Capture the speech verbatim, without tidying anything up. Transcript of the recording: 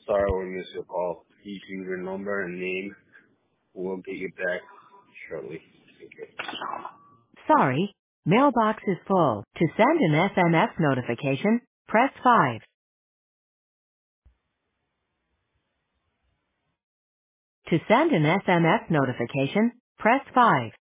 sorry we missed your call. Please leave your number and name. We'll get you back shortly. Thank you. Sorry, mailbox is full. To send an S M S notification, press five. To send an S M S notification, press five.